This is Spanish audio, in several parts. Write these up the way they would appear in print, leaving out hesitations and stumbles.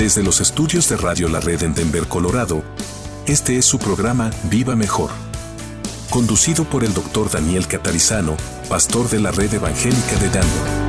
Desde los estudios de Radio La Red en Denver, Colorado, este es su programa Viva Mejor, conducido por el Dr. Daniel Catarizano, pastor de la Red Evangélica de Denver.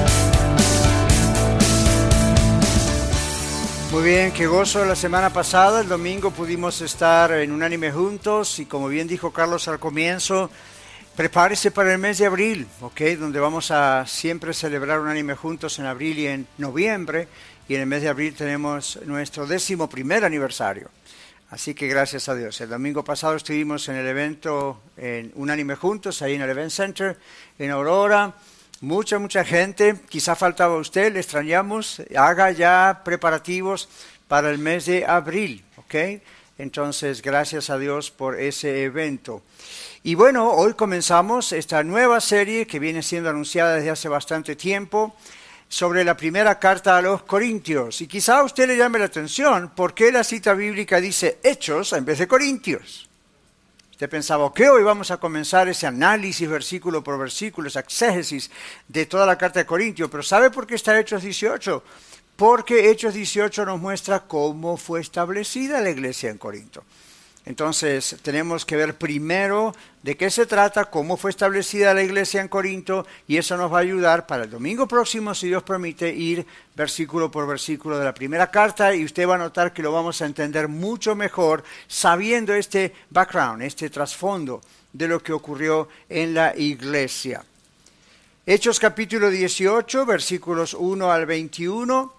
Muy bien, qué gozo. La semana pasada, el domingo, pudimos estar en Unánime juntos y como bien dijo Carlos al comienzo, prepárese para el mes de abril, ¿ok? Donde vamos a siempre celebrar Unánime juntos en abril y en noviembre, y en el mes de abril tenemos nuestro 11º aniversario. Así que gracias a Dios. El domingo pasado estuvimos en el evento en Unánime juntos, ahí en el Event Center, en Aurora. Mucha gente, quizá faltaba usted, le extrañamos, haga ya preparativos para el mes de abril, ¿ok? Entonces, gracias a Dios por ese evento. Y bueno, hoy comenzamos esta nueva serie que viene siendo anunciada desde hace bastante tiempo sobre la primera carta a los Corintios. Y quizá a usted le llame la atención, ¿por qué la cita bíblica dice Hechos en vez de Corintios? Usted pensaba, ¿qué? Hoy vamos a comenzar ese análisis versículo por versículo, esa exégesis de toda la carta de Corintios. Pero ¿sabe por qué está Hechos 18? Porque Hechos 18 nos muestra cómo fue establecida la iglesia en Corinto. Entonces, tenemos que ver primero de qué se trata, cómo fue establecida la iglesia en Corinto, y eso nos va a ayudar para el domingo próximo, si Dios permite, ir versículo por versículo de la primera carta, y usted va a notar que lo vamos a entender mucho mejor sabiendo este background, este trasfondo de lo que ocurrió en la iglesia. Hechos capítulo 18, versículos 1 al 21.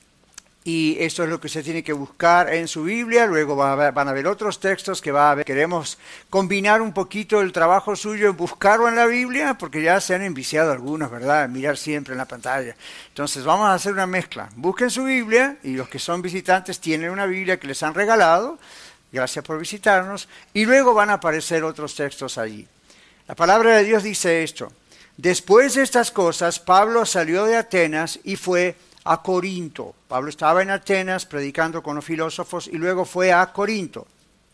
Y esto es lo que se tiene que buscar en su Biblia. Luego van a ver otros textos que va a ver. Queremos combinar un poquito el trabajo suyo en buscarlo en la Biblia, porque ya se han enviciado algunos, ¿verdad? Mirar siempre en la pantalla. Entonces vamos a hacer una mezcla. Busquen su Biblia, y los que son visitantes tienen una Biblia que les han regalado. Gracias por visitarnos. Y luego van a aparecer otros textos allí. La palabra de Dios dice esto. Después de estas cosas, Pablo salió de Atenas y fue a Corinto. Pablo estaba en Atenas predicando con los filósofos y luego fue a Corinto.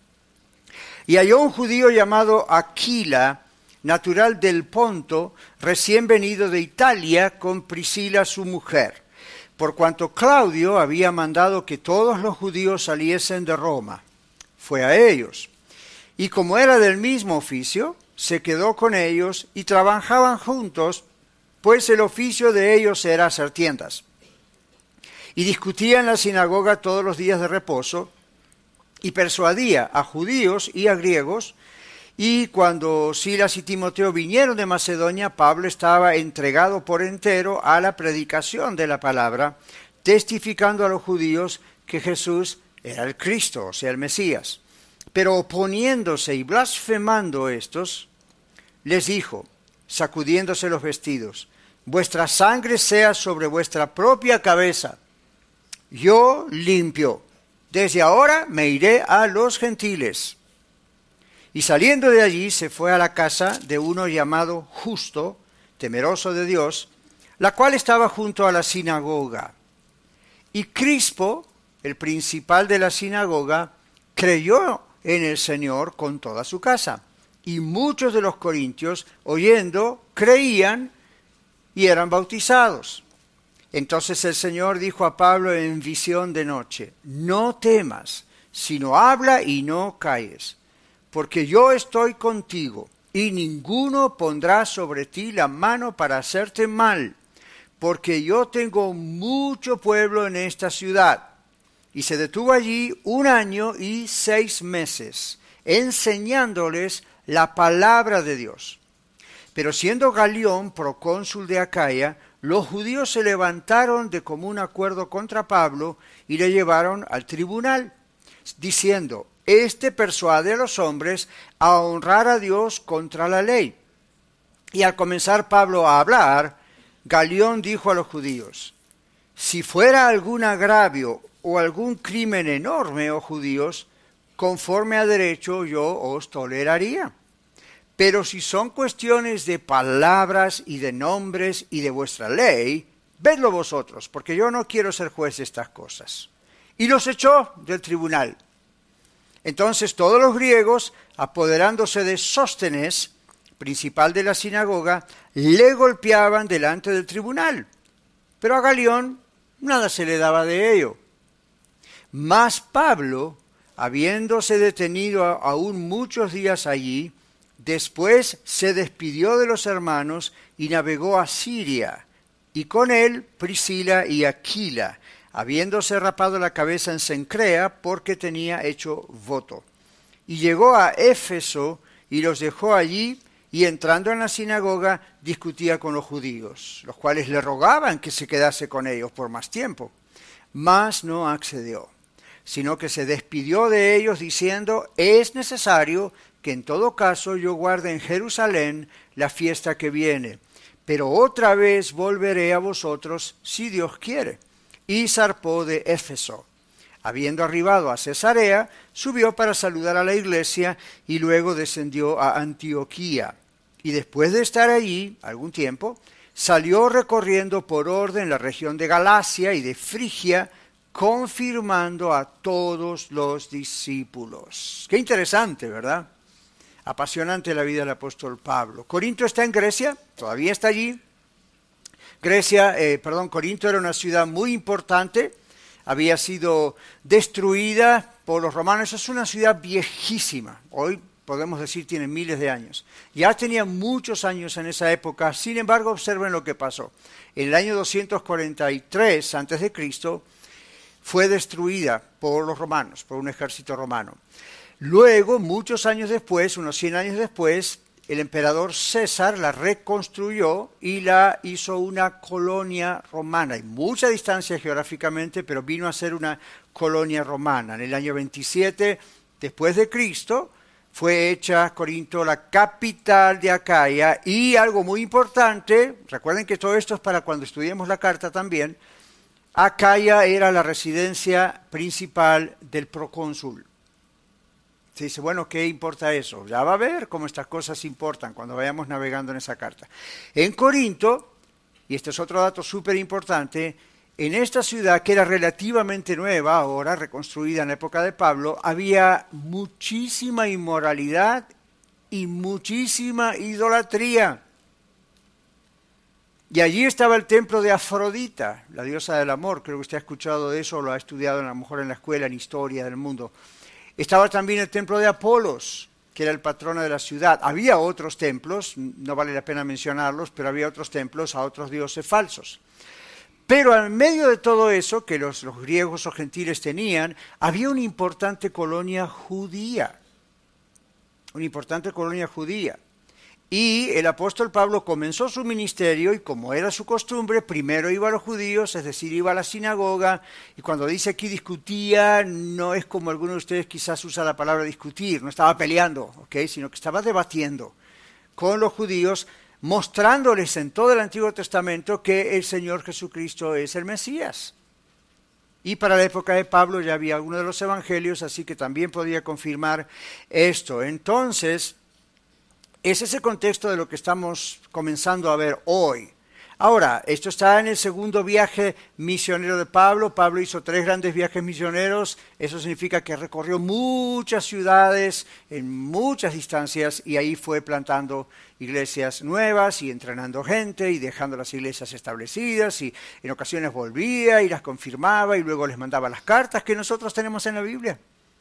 Y halló un judío llamado Aquila, natural del Ponto, recién venido de Italia con Priscila su mujer, por cuanto Claudio había mandado que todos los judíos saliesen de Roma. Fue a ellos. Y como era del mismo oficio, se quedó con ellos y trabajaban juntos, pues el oficio de ellos era hacer tiendas. Y discutía en la sinagoga todos los días de reposo, y persuadía a judíos y a griegos. Y cuando Silas y Timoteo vinieron de Macedonia, Pablo estaba entregado por entero a la predicación de la palabra, testificando a los judíos que Jesús era el Cristo, o sea, el Mesías. Pero oponiéndose y blasfemando estos, les dijo, sacudiéndose los vestidos, vuestra sangre sea sobre vuestra propia cabeza. Yo limpio, desde ahora me iré a los gentiles. Y saliendo de allí se fue a la casa de uno llamado Justo, temeroso de Dios, la cual estaba junto a la sinagoga. Y Crispo, el principal de la sinagoga, creyó en el Señor con toda su casa. Y muchos de los corintios, oyendo, creían y eran bautizados. Entonces el Señor dijo a Pablo en visión de noche, no temas, sino habla y no calles, porque yo estoy contigo, y ninguno pondrá sobre ti la mano para hacerte mal, porque yo tengo mucho pueblo en esta ciudad. Y se detuvo allí 1 año y 6 meses, enseñándoles la palabra de Dios. Pero siendo Galión procónsul de Acaya, los judíos se levantaron de común acuerdo contra Pablo y le llevaron al tribunal, diciendo, este persuade a los hombres a honrar a Dios contra la ley. Y al comenzar Pablo a hablar, Galión dijo a los judíos, si fuera algún agravio o algún crimen enorme, oh judíos, conforme a derecho yo os toleraría. Pero si son cuestiones de palabras y de nombres y de vuestra ley, vedlo vosotros, porque yo no quiero ser juez de estas cosas. Y los echó del tribunal. Entonces todos los griegos, apoderándose de Sóstenes, principal de la sinagoga, le golpeaban delante del tribunal. Pero a Galión nada se le daba de ello. Mas Pablo, habiéndose detenido aún muchos días allí, después se despidió de los hermanos y navegó a Siria, y con él Priscila y Aquila, habiéndose rapado la cabeza en Cencrea porque tenía hecho voto. Y llegó a Éfeso y los dejó allí, y entrando en la sinagoga discutía con los judíos, los cuales le rogaban que se quedase con ellos por más tiempo. Mas no accedió, sino que se despidió de ellos diciendo: es necesario que en todo caso yo guarde en Jerusalén la fiesta que viene, pero otra vez volveré a vosotros si Dios quiere. Y zarpó de Éfeso. Habiendo arribado a Cesarea, subió para saludar a la iglesia y luego descendió a Antioquía. Y después de estar allí algún tiempo, salió recorriendo por orden la región de Galacia y de Frigia, confirmando a todos los discípulos. Qué interesante, ¿verdad? Apasionante la vida del apóstol Pablo. Corinto está en Grecia, todavía está allí. Corinto era una ciudad muy importante, había sido destruida por los romanos. Es una ciudad viejísima, hoy podemos decir tiene miles de años. Ya tenía muchos años en esa época, sin embargo observen lo que pasó. En el año 243 a.C., fue destruida por los romanos, por un ejército romano. Luego, muchos años después, unos 100 años después, el emperador César la reconstruyó y la hizo una colonia romana. Hay mucha distancia geográficamente, pero vino a ser una colonia romana. En el año 27 después de Cristo fue hecha Corinto la capital de Acaya, y algo muy importante, recuerden que todo esto es para cuando estudiemos la carta también, Acaya era la residencia principal del procónsul. Se dice, bueno, ¿qué importa eso? Ya va a ver cómo estas cosas importan cuando vayamos navegando en esa carta. En Corinto, y este es otro dato súper importante, en esta ciudad que era relativamente nueva, ahora reconstruida en la época de Pablo, había muchísima inmoralidad y muchísima idolatría. Y allí estaba el templo de Afrodita, la diosa del amor. Creo que usted ha escuchado de eso o lo ha estudiado a lo mejor en la escuela, en historia del mundo. Estaba también el templo de Apolos, que era el patrono de la ciudad. Había otros templos, no vale la pena mencionarlos, pero había otros templos a otros dioses falsos. Pero en medio de todo eso, que los griegos o gentiles tenían, había una importante colonia judía. Una importante colonia judía. Y el apóstol Pablo comenzó su ministerio y, como era su costumbre, primero iba a los judíos, es decir, iba a la sinagoga, y cuando dice aquí discutía, no es como algunos de ustedes quizás usa la palabra discutir, no estaba peleando, sino que estaba debatiendo con los judíos, mostrándoles en todo el Antiguo Testamento que el Señor Jesucristo es el Mesías. Y para la época de Pablo ya había algunos de los evangelios, así que también podía confirmar esto. Entonces, ese es el contexto de lo que estamos comenzando a ver hoy. Ahora, esto está en el segundo viaje misionero de Pablo. Pablo hizo 3 grandes viajes misioneros. Eso significa que recorrió muchas ciudades en muchas distancias y ahí fue plantando iglesias nuevas y entrenando gente y dejando las iglesias establecidas, y en ocasiones volvía y las confirmaba y luego les mandaba las cartas que nosotros tenemos en la Biblia.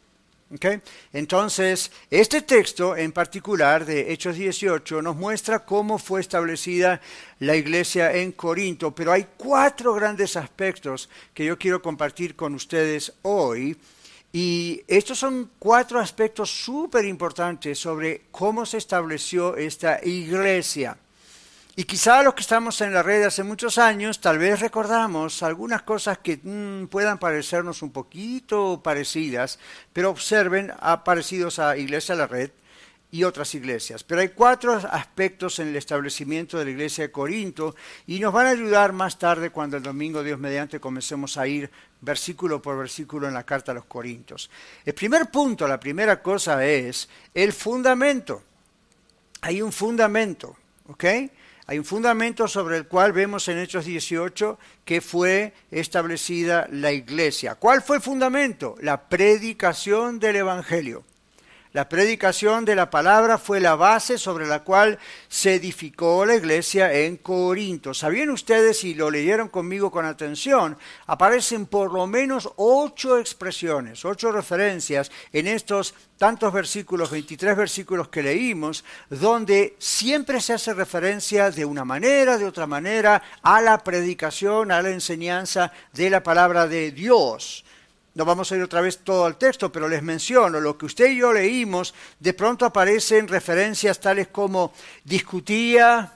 Entonces, este texto en particular de Hechos 18 nos muestra cómo fue establecida la iglesia en Corinto, pero hay 4 grandes aspectos que yo quiero compartir con ustedes hoy, y estos son 4 aspectos súper importantes sobre cómo se estableció esta iglesia. Y quizá los que estamos en la red hace muchos años, tal vez recordamos algunas cosas que puedan parecernos un poquito parecidas, pero observen, parecidos a Iglesia de la Red y otras iglesias. Pero hay 4 aspectos en el establecimiento de la iglesia de Corinto y nos van a ayudar más tarde cuando el domingo, Dios mediante, comencemos a ir versículo por versículo en la carta a los Corintios. El primer punto, la primera cosa es el fundamento. Hay un fundamento, Hay un fundamento sobre el cual vemos en Hechos 18 que fue establecida la iglesia. ¿Cuál fue el fundamento? La predicación del Evangelio. La predicación de la palabra fue la base sobre la cual se edificó la iglesia en Corinto. ¿Sabían ustedes, si lo leyeron conmigo con atención, aparecen por lo menos 8 expresiones, 8 referencias en estos tantos versículos, 23 versículos que leímos, donde siempre se hace referencia de una manera, de otra manera, a la predicación, a la enseñanza de la palabra de Dios. No vamos a ir otra vez todo al texto, pero les menciono, lo que usted y yo leímos, de pronto aparecen referencias tales como discutía,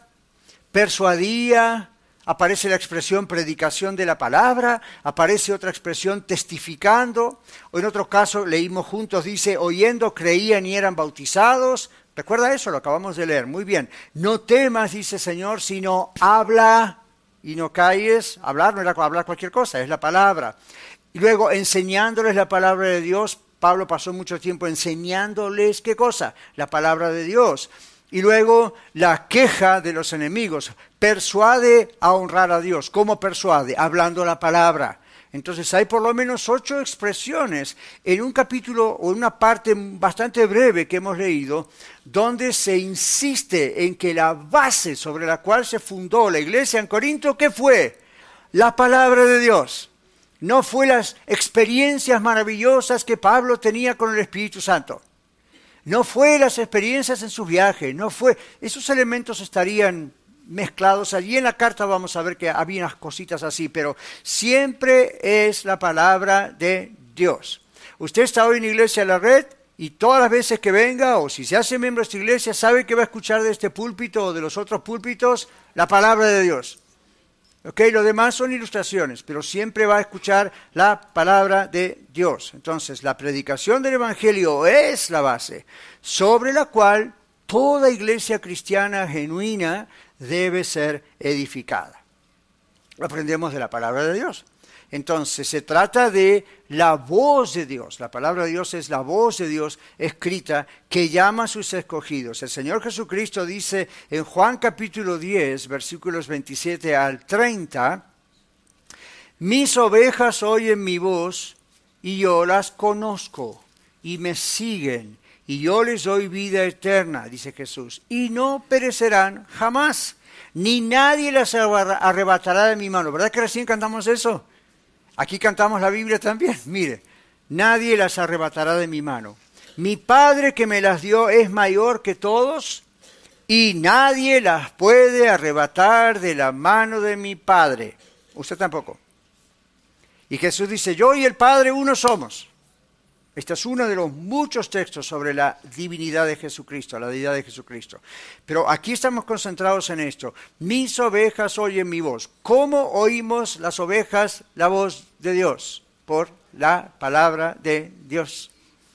persuadía, aparece la expresión predicación de la palabra, aparece otra expresión testificando, o en otro caso leímos juntos, dice, oyendo, creían y eran bautizados. ¿Recuerda eso? Lo acabamos de leer. Muy bien. No temas, dice el Señor, sino habla y no calles. Hablar no era hablar cualquier cosa, es la palabra. Y luego enseñándoles la palabra de Dios. Pablo pasó mucho tiempo enseñándoles, ¿qué cosa? La palabra de Dios. Y luego la queja de los enemigos. Persuade a honrar a Dios. ¿Cómo persuade? Hablando la palabra. Entonces hay por lo menos 8 expresiones en un capítulo o en una parte bastante breve que hemos leído, donde se insiste en que la base sobre la cual se fundó la iglesia en Corinto, ¿qué fue? La palabra de Dios. No fue las experiencias maravillosas que Pablo tenía con el Espíritu Santo. No fue las experiencias en sus viajes. No fue. Esos elementos estarían mezclados. Allí en la carta vamos a ver que había unas cositas así, pero siempre es la palabra de Dios. Usted está hoy en Iglesia La Red y todas las veces que venga o si se hace miembro de esta iglesia, sabe que va a escuchar de este púlpito o de los otros púlpitos la palabra de Dios. Lo demás son ilustraciones, pero siempre va a escuchar la palabra de Dios. Entonces, la predicación del Evangelio es la base sobre la cual toda iglesia cristiana genuina debe ser edificada. Lo aprendemos de la palabra de Dios. Entonces, se trata de la voz de Dios. La palabra de Dios es la voz de Dios escrita que llama a sus escogidos. El Señor Jesucristo dice en Juan capítulo 10, versículos 27 al 30, mis ovejas oyen mi voz y yo las conozco y me siguen y yo les doy vida eterna, dice Jesús, y no perecerán jamás, ni nadie las arrebatará de mi mano. ¿Verdad que recién cantamos eso? Aquí cantamos la Biblia también. Mire, nadie las arrebatará de mi mano. Mi Padre que me las dio es mayor que todos y nadie las puede arrebatar de la mano de mi Padre. Usted tampoco. Y Jesús dice, yo y el Padre uno somos. Este es uno de los muchos textos sobre la divinidad de Jesucristo, la deidad de Jesucristo. Pero aquí estamos concentrados en esto. Mis ovejas oyen mi voz. ¿Cómo oímos las ovejas la voz de Dios? Por la palabra de Dios.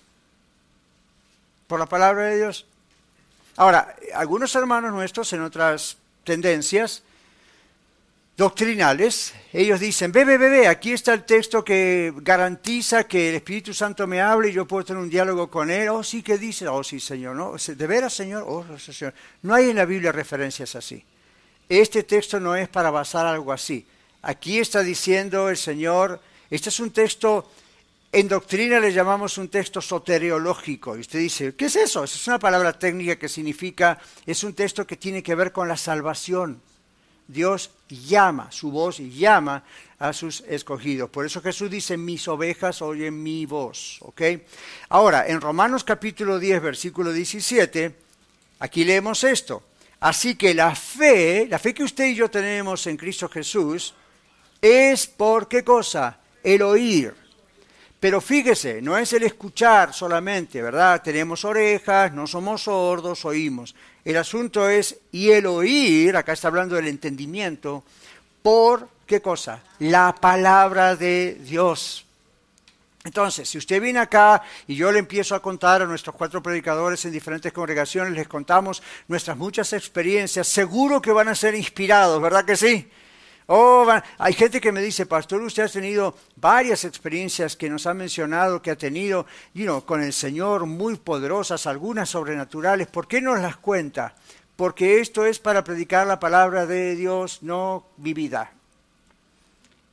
Por la palabra de Dios. Ahora, algunos hermanos nuestros en otras tendencias doctrinales, ellos dicen, ve, aquí está el texto que garantiza que el Espíritu Santo me hable y yo puedo tener un diálogo con él. Oh, sí, ¿qué dice? Oh, sí, Señor, ¿no? ¿De veras, Señor? Oh, Señor. No hay en la Biblia referencias así. Este texto no es para basar algo así. Aquí está diciendo el Señor, este es un texto, en doctrina le llamamos un texto soteriológico. Y usted dice, ¿qué es eso? Esa es una palabra técnica que significa, es un texto que tiene que ver con la salvación. Dios llama, su voz llama a sus escogidos. Por eso Jesús dice, mis ovejas oyen mi voz. ¿Ok? Ahora, en Romanos capítulo 10, versículo 17, aquí leemos esto. Así que la fe que usted y yo tenemos en Cristo Jesús, es por ¿qué cosa? El oír. Pero fíjese, no es el escuchar solamente, ¿verdad? Tenemos orejas, no somos sordos, oímos. El asunto es, y el oír, acá está hablando del entendimiento, por ¿qué cosa? La palabra de Dios. Entonces, si usted viene acá y yo le empiezo a contar a nuestros 4 predicadores en diferentes congregaciones, les contamos nuestras muchas experiencias, seguro que van a ser inspirados, ¿verdad que sí? Oh, hay gente que me dice, pastor, usted ha tenido varias experiencias que nos ha mencionado, que ha tenido con el Señor muy poderosas, algunas sobrenaturales. ¿Por qué nos las cuenta? Porque esto es para predicar la palabra de Dios, no mi vida.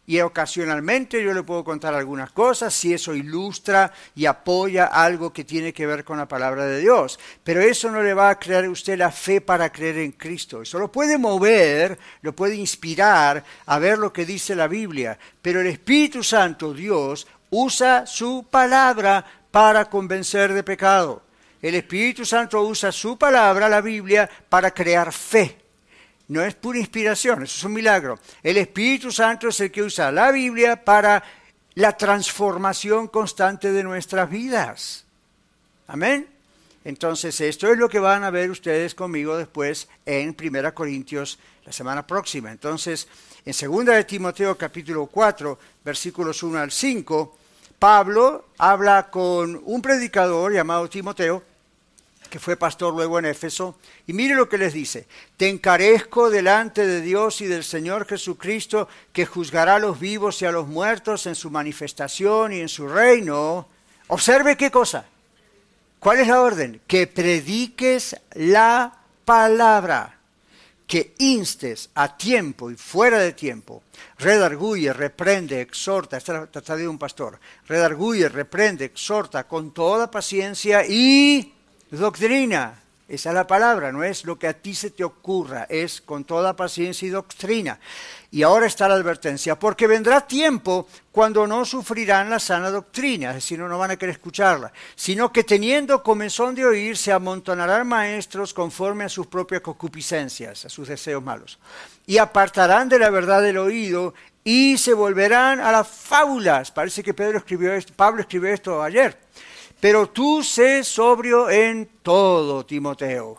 Y ocasionalmente yo le puedo contar algunas cosas si eso ilustra y apoya algo que tiene que ver con la palabra de Dios. Pero eso no le va a crear a usted la fe para creer en Cristo. Eso lo puede mover, lo puede inspirar a ver lo que dice la Biblia. Pero el Espíritu Santo, Dios, usa su palabra para convencer de pecado. El Espíritu Santo usa su palabra, la Biblia, para crear fe. No es pura inspiración, eso es un milagro. El Espíritu Santo es el que usa la Biblia para la transformación constante de nuestras vidas. Amén. Entonces, esto es lo que van a ver ustedes conmigo después en 1 Corintios la semana próxima. Entonces, en 2 de Timoteo capítulo 4, versículos 1 al 5, Pablo habla con un predicador llamado Timoteo, que fue pastor luego en Éfeso, y mire lo que les dice: te encarezco delante de Dios y del Señor Jesucristo, que juzgará a los vivos y a los muertos en su manifestación y en su reino. Observe qué cosa. ¿Cuál es la orden? Que prediques la palabra, que instes a tiempo y fuera de tiempo, redarguye, reprende, exhorta. Esta está de un pastor. Redarguye, reprende, exhorta con toda paciencia y doctrina. Esa es la palabra, no es lo que a ti se te ocurra, es con toda paciencia y doctrina. Y ahora está la advertencia: porque vendrá tiempo cuando no sufrirán la sana doctrina, es decir, no van a querer escucharla, sino que teniendo comezón de oír, se amontonarán maestros conforme a sus propias concupiscencias, a sus deseos malos, y apartarán de la verdad del oído y se volverán a las fábulas. Parece que Pablo escribió esto ayer. Pero tú sé sobrio en todo, Timoteo.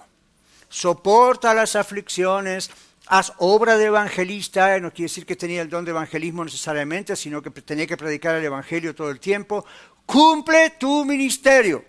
Soporta las aflicciones, haz obra de evangelista. No quiere decir que tenía el don de evangelismo necesariamente, sino que tenía que predicar el evangelio todo el tiempo. Cumple tu ministerio.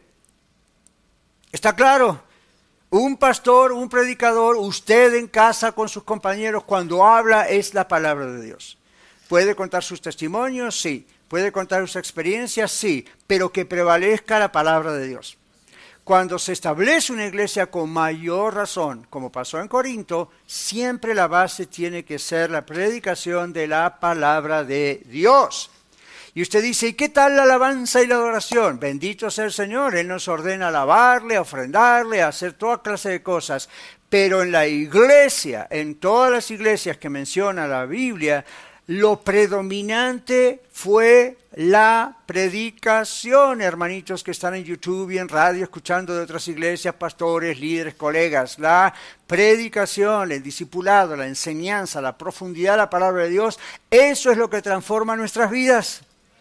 ¿Está claro? Un pastor, un predicador, usted en casa con sus compañeros, cuando habla es la palabra de Dios. ¿Puede contar sus testimonios? Sí. ¿Puede contar sus experiencias? Sí, pero que prevalezca la palabra de Dios. Cuando se establece una iglesia con mayor razón, como pasó en Corinto, siempre la base tiene que ser la predicación de la palabra de Dios. Y usted dice: ¿y qué tal la alabanza y la adoración? Bendito sea el Señor, Él nos ordena alabarle, ofrendarle, hacer toda clase de cosas. Pero en la iglesia, en todas las iglesias que menciona la Biblia, lo predominante fue la predicación. Hermanitos que están en YouTube y en radio escuchando de otras iglesias, pastores, líderes, colegas, la predicación, el discipulado, la enseñanza, la profundidad de la palabra de Dios, eso es lo que transforma nuestras vidas.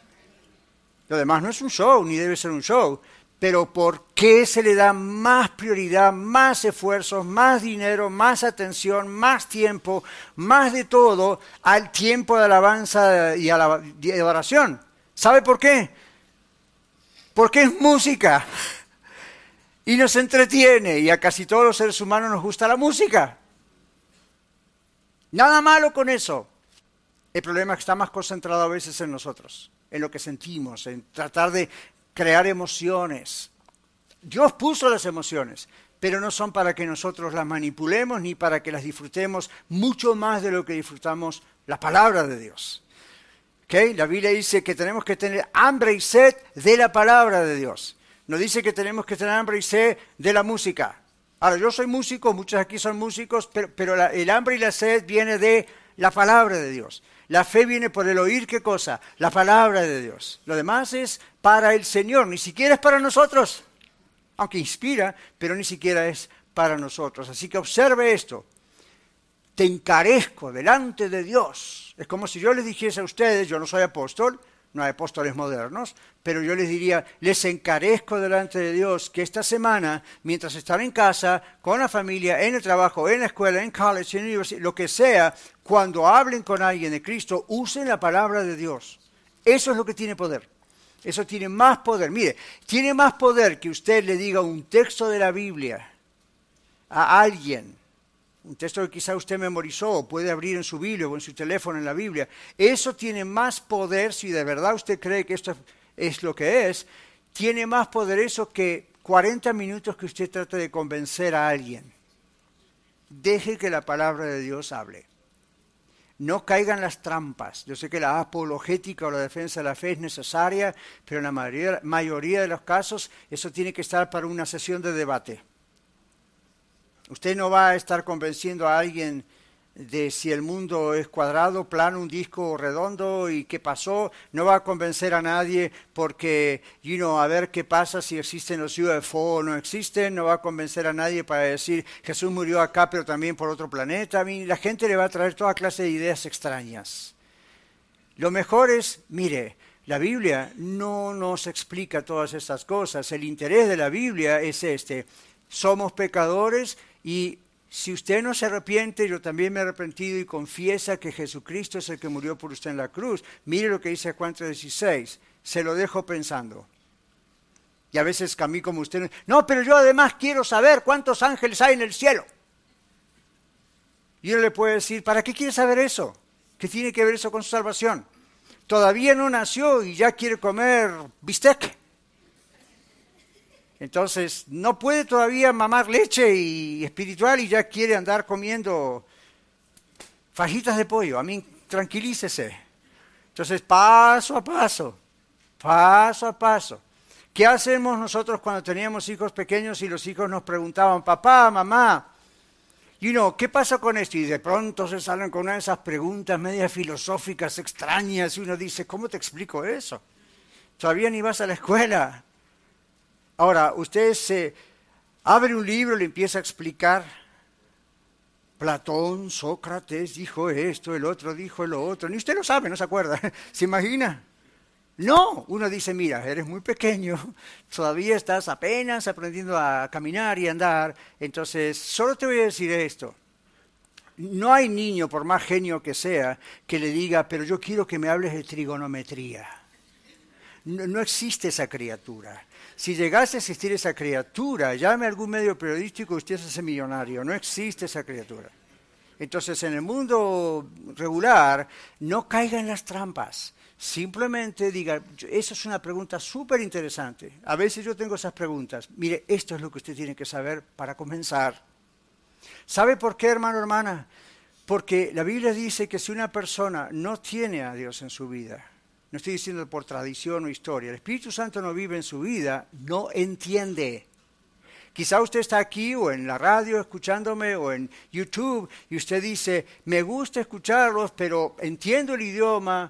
Lo demás no es un show, ni debe ser un show. Pero ¿por qué se le da más prioridad, más esfuerzos, más dinero, más atención, más tiempo, más de todo al tiempo de alabanza y adoración? ¿Sabe por qué? Porque es música y nos entretiene, y a casi todos los seres humanos nos gusta la música. Nada malo con eso. El problema es que está más concentrado a veces en nosotros, en lo que sentimos, en tratar de crear emociones. Dios puso las emociones, pero no son para que nosotros las manipulemos ni para que las disfrutemos mucho más de lo que disfrutamos la palabra de Dios. ¿Okay? La Biblia dice que tenemos que tener hambre y sed de la palabra de Dios. No dice que tenemos que tener hambre y sed de la música. Ahora, yo soy músico, muchos aquí son músicos, pero el hambre y la sed viene de la palabra de Dios. La fe viene por el oír, ¿qué cosa? La palabra de Dios. Lo demás es para el Señor, ni siquiera es para nosotros. Aunque inspira, pero ni siquiera es para nosotros. Así que observe esto. Te encarezco delante de Dios. Es como si yo les dijese a ustedes, yo no soy apóstol, no hay apóstoles modernos, pero yo les diría, les encarezco delante de Dios que esta semana, mientras están en casa, con la familia, en el trabajo, en la escuela, en college, en la universidad, lo que sea, cuando hablen con alguien de Cristo, usen la palabra de Dios. Eso es lo que tiene poder. Eso tiene más poder. Mire, tiene más poder que usted le diga un texto de la Biblia a alguien, un texto que quizá usted memorizó o puede abrir en su Biblia o en su teléfono en la Biblia. Eso tiene más poder, si de verdad usted cree que esto es lo que es, tiene más poder eso que 40 minutos que usted trate de convencer a alguien. Deje que la palabra de Dios hable. no caigan las trampas. Yo sé que la apologética o la defensa de la fe es necesaria, pero en la mayoría de los casos eso tiene que estar para una sesión de debate. Usted no va a estar convenciendo a alguien de si el mundo es cuadrado, plano, un disco redondo y qué pasó. No va a convencer a nadie porque, a ver qué pasa si existen los UFO o no existen. No va a convencer a nadie para decir Jesús murió acá pero también por otro planeta. La gente le va a traer toda clase de ideas extrañas. Lo mejor es, mire, la Biblia no nos explica todas estas cosas. El interés de la Biblia es somos pecadores y si usted no se arrepiente, yo también me he arrepentido y confiesa que Jesucristo es el que murió por usted en la cruz. Mire lo que dice Juan 3:16, se lo dejo pensando. Y a veces a mí como usted, no, pero yo además quiero saber cuántos ángeles hay en el cielo. Y uno le puede decir, ¿para qué quiere saber eso? ¿Qué tiene que ver eso con su salvación? Todavía no nació y ya quiere comer bistec. Entonces, no puede todavía mamar leche y espiritual y ya quiere andar comiendo fajitas de pollo. A mí, tranquilícese. Entonces, paso a paso. ¿Qué hacemos nosotros cuando teníamos hijos pequeños y los hijos nos preguntaban, papá, mamá, ¿qué pasa con esto? Y de pronto se salen con una de esas preguntas medias filosóficas, extrañas, y uno dice, ¿cómo te explico eso? Todavía ni vas a la escuela. Ahora, usted se abre un libro y le empieza a explicar. Platón, Sócrates dijo esto, el otro dijo lo otro. Ni usted lo sabe, no se acuerda. ¿Se imagina? No, uno dice, mira, eres muy pequeño, todavía estás apenas aprendiendo a caminar y andar. Entonces, solo te voy a decir esto. No hay niño, por más genio que sea, que le diga, pero yo quiero que me hables de trigonometría. No existe esa criatura. Si llegase a existir esa criatura, llame a algún medio periodístico y usted se hace millonario. No existe esa criatura. Entonces, en el mundo regular, no caiga en las trampas. Simplemente diga, esa es una pregunta súper interesante. A veces yo tengo esas preguntas. Mire, esto es lo que usted tiene que saber para comenzar. ¿Sabe por qué, hermano, hermana? Porque la Biblia dice que si una persona no tiene a Dios en su vida, no estoy diciendo por tradición o historia, el Espíritu Santo no vive en su vida, no entiende. Quizá usted está aquí o en la radio escuchándome o en YouTube y usted dice, me gusta escucharlos, pero entiendo el idioma,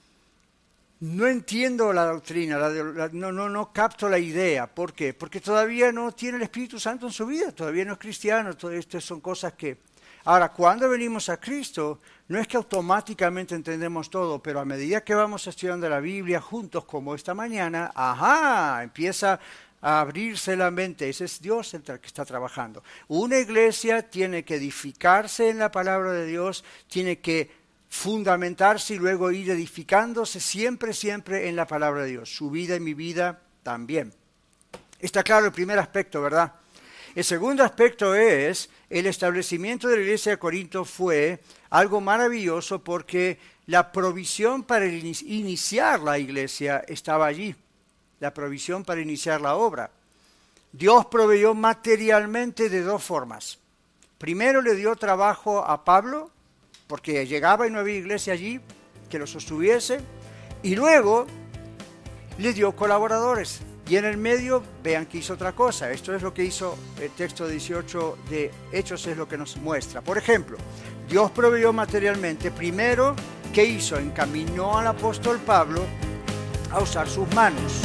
no entiendo la doctrina, no capto la idea. ¿Por qué? Porque todavía no tiene el Espíritu Santo en su vida, todavía no es cristiano, todo esto son cosas que... Ahora, cuando venimos a Cristo, no es que automáticamente entendemos todo, pero a medida que vamos estudiando la Biblia juntos, como esta mañana, empieza a abrirse la mente. Ese es Dios el que está trabajando. Una iglesia tiene que edificarse en la palabra de Dios, tiene que fundamentarse y luego ir edificándose siempre en la palabra de Dios. Su vida y mi vida también. Está claro el primer aspecto, ¿verdad? El segundo aspecto es, el establecimiento de la iglesia de Corinto fue algo maravilloso porque la provisión para iniciar la iglesia estaba allí, la provisión para iniciar la obra. Dios proveyó materialmente de dos formas. Primero le dio trabajo a Pablo, porque llegaba y no había iglesia allí que lo sostuviese, y luego le dio colaboradores. Y en el medio, vean que hizo otra cosa. Esto es lo que hizo el texto 18 de Hechos, es lo que nos muestra. Por ejemplo, Dios proveyó materialmente. Primero, ¿qué hizo? Encaminó al apóstol Pablo a usar sus manos.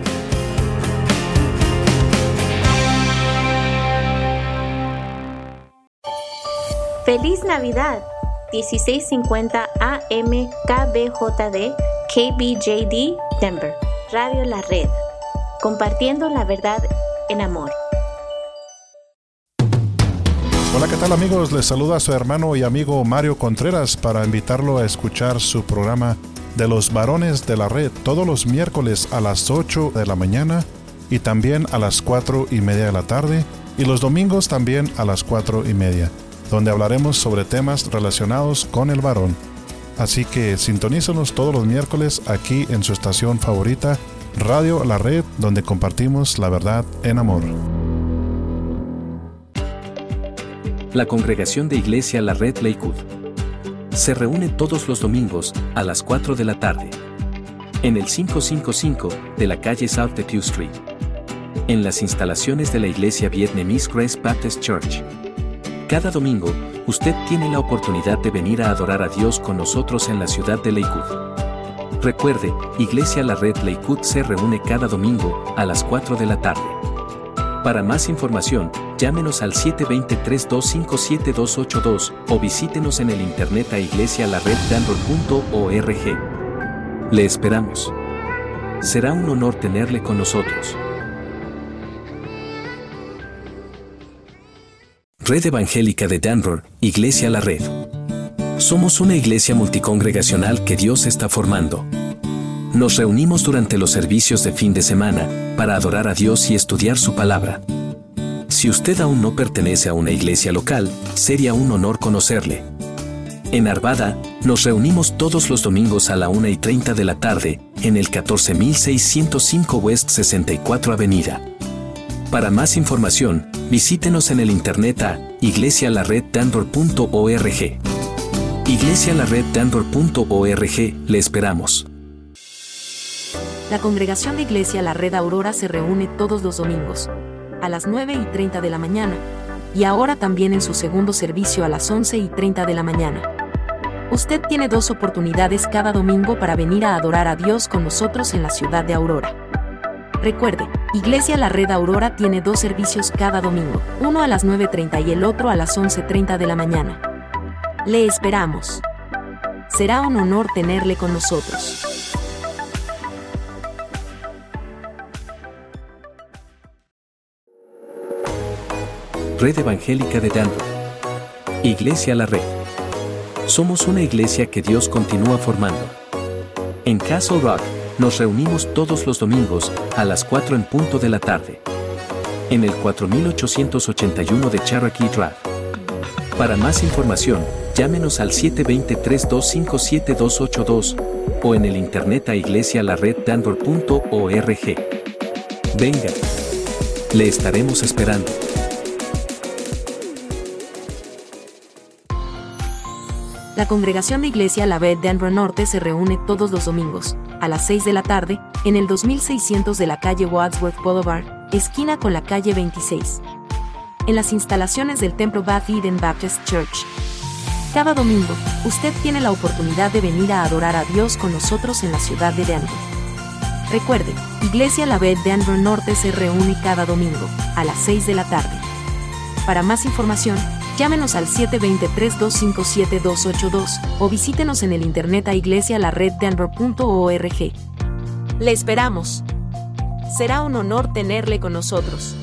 ¡Feliz Navidad! 1650 AM KBJD KBJD Denver. Radio La Red. Compartiendo la verdad en amor. Hola, ¿qué tal, amigos? Les saluda a su hermano y amigo Mario Contreras para invitarlo a escuchar su programa de los varones de la red todos los miércoles a las 8 de la mañana y también a las 4:30 de la tarde y los domingos también a las 4:30, donde hablaremos sobre temas relacionados con el varón. Así que sintonícenos todos los miércoles aquí en su estación favorita, Radio La Red, donde compartimos la verdad en amor. La Congregación de Iglesia La Red Lakewood se reúne todos los domingos a las 4 de la tarde. En el 555 de la calle South de Pew Street. En las instalaciones de la iglesia Vietnamese Grace Baptist Church. Cada domingo, usted tiene la oportunidad de venir a adorar a Dios con nosotros en la ciudad de Lakewood. Recuerde, Iglesia La Red Lakewood se reúne cada domingo a las 4 de la tarde. Para más información, llámenos al 720-325-7282 o visítenos en el internet a iglesialareddenver.org. Le esperamos. Será un honor tenerle con nosotros. Red Evangélica de Denver, Iglesia La Red. Somos una iglesia multicongregacional que Dios está formando. Nos reunimos durante los servicios de fin de semana para adorar a Dios y estudiar su palabra. Si usted aún no pertenece a una iglesia local, sería un honor conocerle. En Arvada, nos reunimos todos los domingos a la 1:30 de la tarde, en el 14605 West 64 Avenida. Para más información, visítenos en el internet a iglesialareddenver.org. iglesialareddenver.org, le esperamos. La congregación de Iglesia La Red Aurora se reúne todos los domingos, a las 9:30 de la mañana, y ahora también en su segundo servicio a las 11:30 de la mañana. Usted tiene 2 oportunidades cada domingo para venir a adorar a Dios con nosotros en la ciudad de Aurora. Recuerde, Iglesia La Red Aurora tiene 2 servicios cada domingo, uno a las 9:30 y el otro a las 11:30 de la mañana. Le esperamos. Será un honor tenerle con nosotros. Red Evangélica de Denver. Iglesia La Red. Somos una iglesia que Dios continúa formando. En Castle Rock, nos reunimos todos los domingos a las 4 en punto de la tarde. En el 4881 de Cherokee Drive. Para más información, llámenos al 720-325-7282 o en el internet a iglesialareddenver.org. Venga, le estaremos esperando. La congregación de Iglesia La Red Denver Norte se reúne todos los domingos, a las 6 de la tarde, en el 2600 de la calle Wadsworth Boulevard, esquina con la calle 26. En las instalaciones del templo Beth Eden Baptist Church. Cada domingo, usted tiene la oportunidad de venir a adorar a Dios con nosotros en la ciudad de Denver. Recuerde, Iglesia La Red Denver Norte se reúne cada domingo, a las 6 de la tarde. Para más información, llámenos al 720-325-7282 o visítenos en el internet a iglesialareddenver.org. Le esperamos. Será un honor tenerle con nosotros.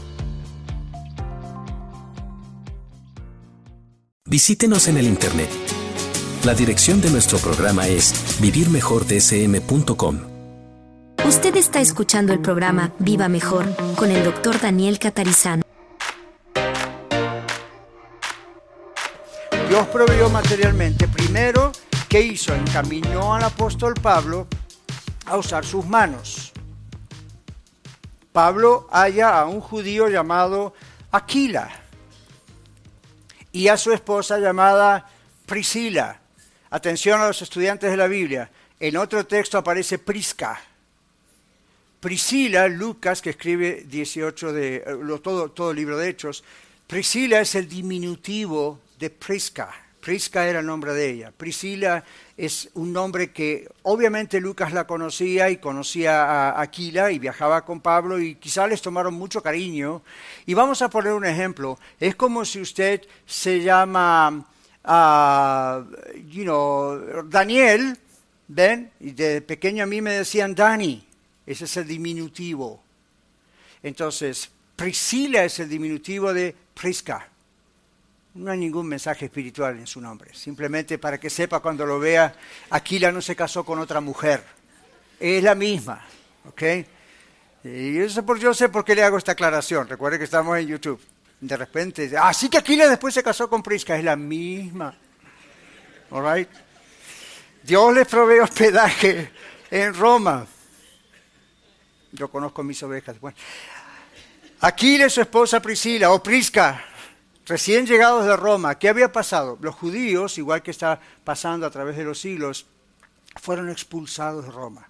Visítenos en el internet. La dirección de nuestro programa es vivirmejordsm.com. Usted está escuchando el programa Viva Mejor con el Dr. Daniel Catarizano. Dios proveyó materialmente. Primero, ¿qué hizo? Encaminó al apóstol Pablo a usar sus manos. Pablo halla a un judío llamado Aquila y a su esposa llamada Priscila. Atención a los estudiantes de la Biblia. En otro texto aparece Prisca. Priscila, Lucas, que escribe 18 todo el libro de Hechos, Priscila es el diminutivo de Prisca. Prisca era el nombre de ella. Priscila es un nombre que obviamente Lucas la conocía y conocía a Aquila y viajaba con Pablo y quizá les tomaron mucho cariño. Y vamos a poner un ejemplo. Es como si usted se llama, Daniel, ¿ven? Y de pequeño a mí me decían Dani. Ese es el diminutivo. Entonces, Priscila es el diminutivo de Prisca. No hay ningún mensaje espiritual en su nombre. Simplemente para que sepa cuando lo vea, Aquila no se casó con otra mujer. Es la misma, ¿ok? Y yo sé por qué le hago esta aclaración. Recuerde que estamos en YouTube. De repente, sí que Aquila después se casó con Prisca. Es la misma. All right? Dios les provee hospedaje en Roma. Yo conozco mis ovejas. Bueno. Aquila y su esposa Priscila, o Prisca, recién llegados de Roma. ¿Qué había pasado? Los judíos, igual que está pasando a través de los siglos, fueron expulsados de Roma.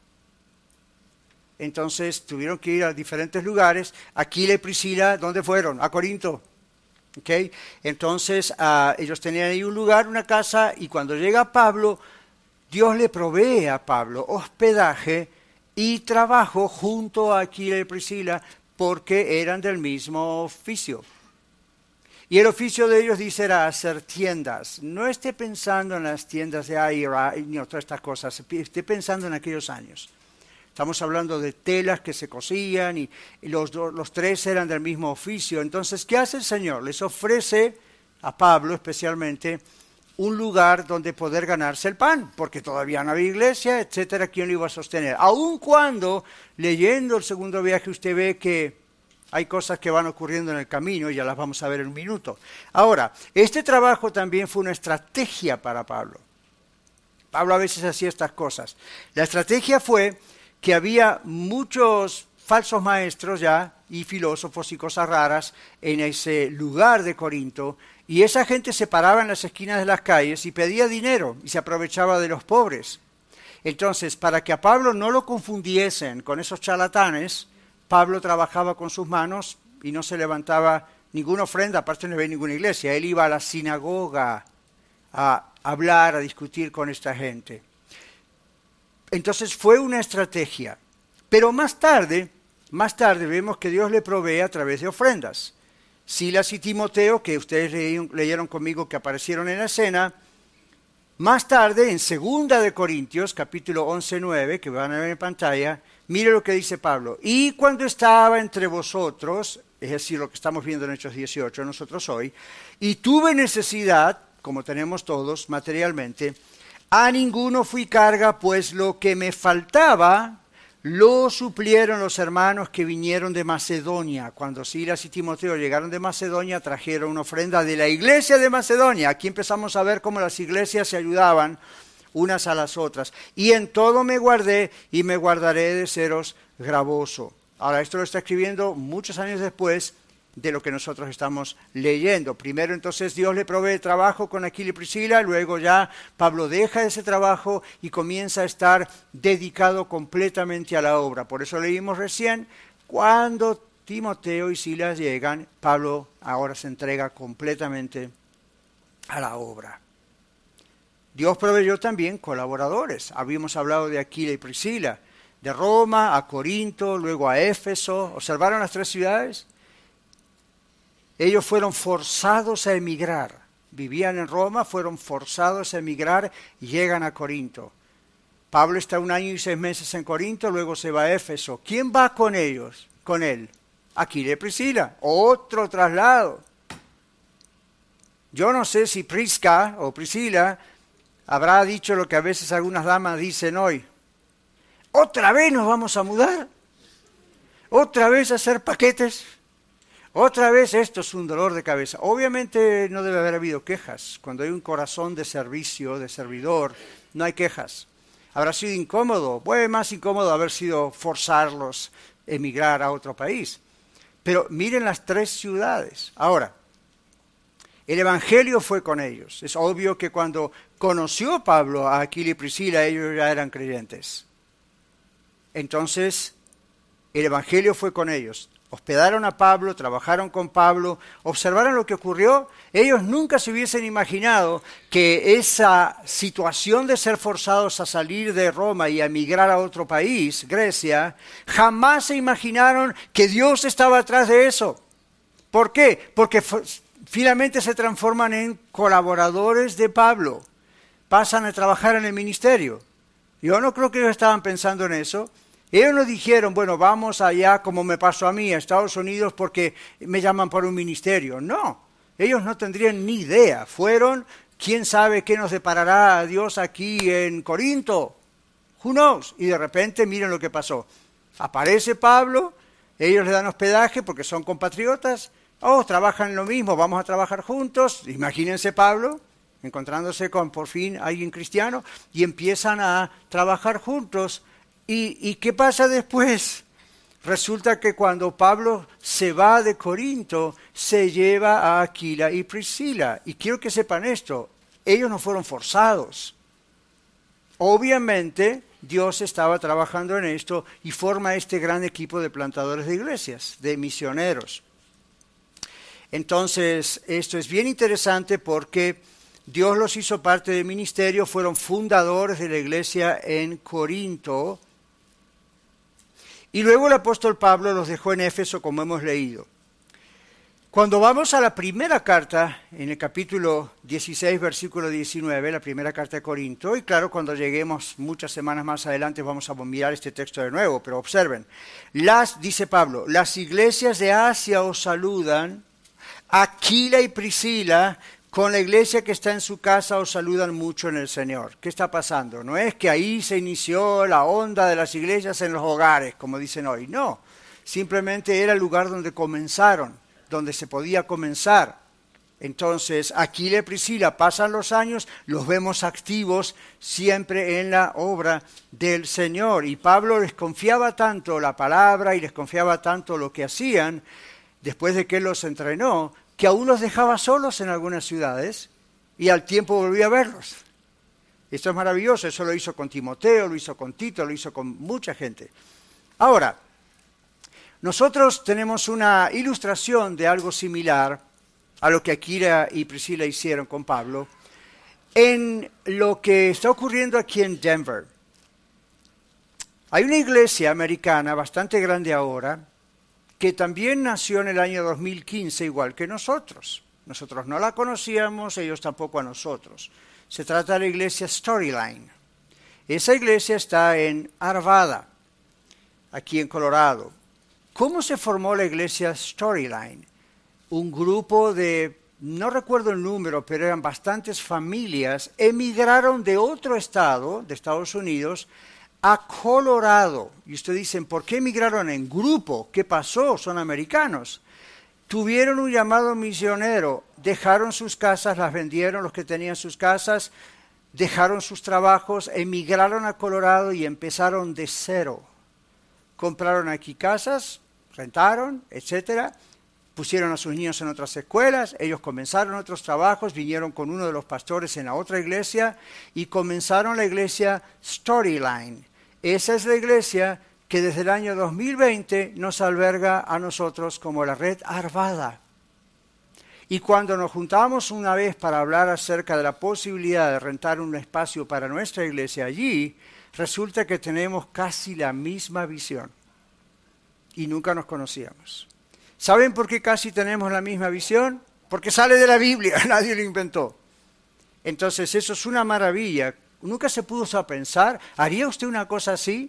Entonces tuvieron que ir a diferentes lugares. Aquila y Priscila, ¿dónde fueron? A Corinto. ¿Okay? Entonces ellos tenían ahí un lugar, una casa, y cuando llega Pablo, Dios le provee a Pablo hospedaje y trabajo junto a Aquila y Priscila, porque eran del mismo oficio. Y el oficio de ellos, dice, era hacer tiendas. No esté pensando en las tiendas de Aira y todas estas cosas, esté pensando en aquellos años. Estamos hablando de telas que se cosían y los tres eran del mismo oficio. Entonces, ¿qué hace el Señor? Les ofrece a Pablo especialmente un lugar donde poder ganarse el pan, porque todavía no había iglesia, etcétera. ¿Quién lo iba a sostener? Aun cuando, leyendo el segundo viaje, usted ve que hay cosas que van ocurriendo en el camino y ya las vamos a ver en un minuto. Ahora, este trabajo también fue una estrategia para Pablo. Pablo a veces hacía estas cosas. La estrategia fue que había muchos falsos maestros ya y filósofos y cosas raras en ese lugar de Corinto, y esa gente se paraba en las esquinas de las calles y pedía dinero y se aprovechaba de los pobres. Entonces, para que a Pablo no lo confundiesen con esos charlatanes, Pablo trabajaba con sus manos y no se levantaba ninguna ofrenda, aparte no había ninguna iglesia. Él iba a la sinagoga a hablar, a discutir con esta gente. Entonces fue una estrategia. Pero más tarde vemos que Dios le provee a través de ofrendas. Silas y Timoteo, que ustedes leyeron conmigo que aparecieron en la escena, más tarde, en 2 de Corintios, capítulo 11:9, que van a ver en pantalla, mire lo que dice Pablo. Y cuando estaba entre vosotros, es decir, lo que estamos viendo en Hechos 18, nosotros hoy, y tuve necesidad, como tenemos todos materialmente, a ninguno fui carga, pues lo que me faltaba lo suplieron los hermanos que vinieron de Macedonia. Cuando Silas y Timoteo llegaron de Macedonia, trajeron una ofrenda de la iglesia de Macedonia. Aquí empezamos a ver cómo las iglesias se ayudaban unas a las otras. Y en todo me guardé y me guardaré de seros gravoso. Ahora, esto lo está escribiendo muchos años después de lo que nosotros estamos leyendo. Primero, entonces, Dios le provee trabajo con Aquila y Priscila, luego ya Pablo deja ese trabajo y comienza a estar dedicado completamente a la obra. Por eso leímos recién, cuando Timoteo y Silas llegan, Pablo ahora se entrega completamente a la obra. Dios proveyó también colaboradores. Habíamos hablado de Aquila y Priscila, de Roma a Corinto, luego a Éfeso. ¿Observaron las 3 ciudades? Ellos fueron forzados a emigrar. Vivían en Roma, fueron forzados a emigrar y llegan a Corinto. Pablo está 1 año y 6 meses en Corinto, luego se va a Éfeso. ¿Quién va con ellos? Con él. Aquila y Priscila. Otro traslado. Yo no sé si Prisca o Priscila habrá dicho lo que a veces algunas damas dicen hoy. ¿Otra vez nos vamos a mudar? ¿Otra vez a hacer paquetes? Otra vez esto es un dolor de cabeza. Obviamente no debe haber habido quejas. Cuando hay un corazón de servicio, de servidor, no hay quejas. ¿Habrá sido incómodo? Puede más incómodo haber sido forzarlos a emigrar a otro país. Pero miren las 3 ciudades. Ahora, el Evangelio fue con ellos. Es obvio que cuando conoció Pablo a Aquila y Priscila, ellos ya eran creyentes. Entonces, el Evangelio fue con ellos. Hospedaron a Pablo, trabajaron con Pablo, observaron lo que ocurrió. Ellos nunca se hubiesen imaginado que esa situación de ser forzados a salir de Roma y a emigrar a otro país, Grecia, jamás se imaginaron que Dios estaba atrás de eso. ¿Por qué? Porque finalmente se transforman en colaboradores de Pablo. Pasan a trabajar en el ministerio. Yo no creo que ellos estaban pensando en eso. Ellos no dijeron, bueno, vamos allá como me pasó a mí, a Estados Unidos, porque me llaman para un ministerio. No, ellos no tendrían ni idea. Fueron, quién sabe qué nos deparará a Dios aquí en Corinto. Who knows? Y de repente, miren lo que pasó. Aparece Pablo, ellos le dan hospedaje porque son compatriotas. Oh, trabajan en lo mismo, vamos a trabajar juntos. Imagínense Pablo encontrándose con por fin alguien cristiano y empiezan a trabajar juntos. ¿Y qué pasa después? resulta que cuando Pablo se va de Corinto, se lleva a Aquila y Priscila. Y quiero que sepan esto, ellos no fueron forzados. Obviamente, Dios estaba trabajando en esto y forma este gran equipo de plantadores de iglesias, de misioneros. Entonces, esto es bien interesante porque Dios los hizo parte del ministerio, fueron fundadores de la iglesia en Corinto. Y luego el apóstol Pablo los dejó en Éfeso, como hemos leído. Cuando vamos a la primera carta, en el capítulo 16, versículo 19, la primera carta de Corinto, y claro, cuando lleguemos muchas semanas más adelante vamos a mirar este texto de nuevo, pero observen, dice Pablo, las iglesias de Asia os saludan, Aquila y Priscila, con la iglesia que está en su casa os saludan mucho en el Señor. ¿Qué está pasando? No es que ahí se inició la onda de las iglesias en los hogares, como dicen hoy. No, simplemente era el lugar donde comenzaron, donde se podía comenzar. Entonces, Aquila y Priscila pasan los años, los vemos activos siempre en la obra del Señor. Y Pablo les confiaba tanto la palabra y les confiaba tanto lo que hacían, después de que él los entrenó, que aún los dejaba solos en algunas ciudades y al tiempo volvía a verlos. Esto es maravilloso, eso lo hizo con Timoteo, lo hizo con Tito, lo hizo con mucha gente. Ahora, nosotros tenemos una ilustración de algo similar a lo que Aquila y Priscila hicieron con Pablo en lo que está ocurriendo aquí en Denver. Hay una iglesia americana bastante grande ahora, que también nació en el año 2015 igual que nosotros. Nosotros no la conocíamos, ellos tampoco a nosotros. Se trata de la iglesia Storyline. Esa iglesia está en Arvada, aquí en Colorado. ¿Cómo se formó la iglesia Storyline? Un grupo de, no recuerdo el número, pero eran bastantes familias, emigraron de otro estado, de Estados Unidos, a Colorado. Y ustedes dicen, ¿por qué emigraron en grupo? ¿Qué pasó? Son americanos. Tuvieron un llamado misionero, dejaron sus casas, las vendieron los que tenían sus casas, dejaron sus trabajos, emigraron a Colorado y empezaron de cero. Compraron aquí casas, rentaron, etcétera, pusieron a sus niños en otras escuelas, ellos comenzaron otros trabajos, vinieron con uno de los pastores en la otra iglesia y comenzaron la iglesia Storyline. Esa es la iglesia que desde el año 2020 nos alberga a nosotros como la red Arvada. Y cuando nos juntamos una vez para hablar acerca de la posibilidad de rentar un espacio para nuestra iglesia allí, resulta que tenemos casi la misma visión y nunca nos conocíamos. ¿Saben por qué casi tenemos la misma visión? Porque sale de la Biblia, nadie lo inventó. Entonces eso es una maravilla. ¿Nunca se puso a pensar, ¿haría usted una cosa así?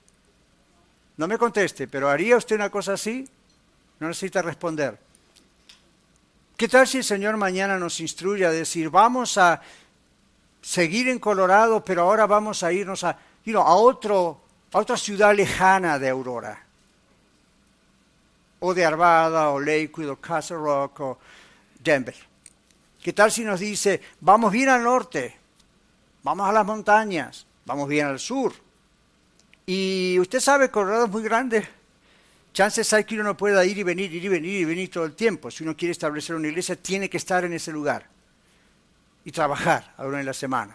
No me conteste, pero ¿haría usted una cosa así? No necesita responder. ¿Qué tal si el Señor mañana nos instruye a decir, vamos a seguir en Colorado, pero ahora vamos a irnos a otra ciudad lejana de Aurora? O de Arvada, o Lakewood, o Castle Rock, o Denver. ¿Qué tal si nos dice, vamos bien al norte, vamos a las montañas, vamos bien al sur? Y usted sabe, Colorado es muy grande. Chances hay que uno no pueda ir y venir todo el tiempo. Si uno quiere establecer una iglesia, tiene que estar en ese lugar y trabajar a una en la semana.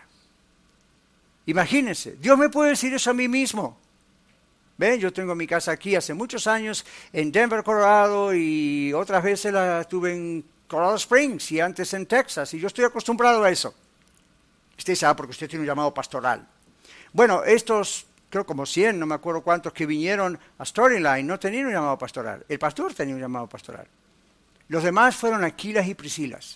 Imagínense, Dios me puede decir eso a mí mismo. ¿Ven? Yo tengo mi casa aquí hace muchos años en Denver, Colorado, y otras veces la tuve en Colorado Springs y antes en Texas, y yo estoy acostumbrado a eso. Usted sabe porque usted tiene un llamado pastoral. Bueno, estos, creo como 100, no me acuerdo cuántos, que vinieron a Storyline, no tenían un llamado pastoral. El pastor tenía un llamado pastoral. Los demás fueron Aquilas y Priscilas.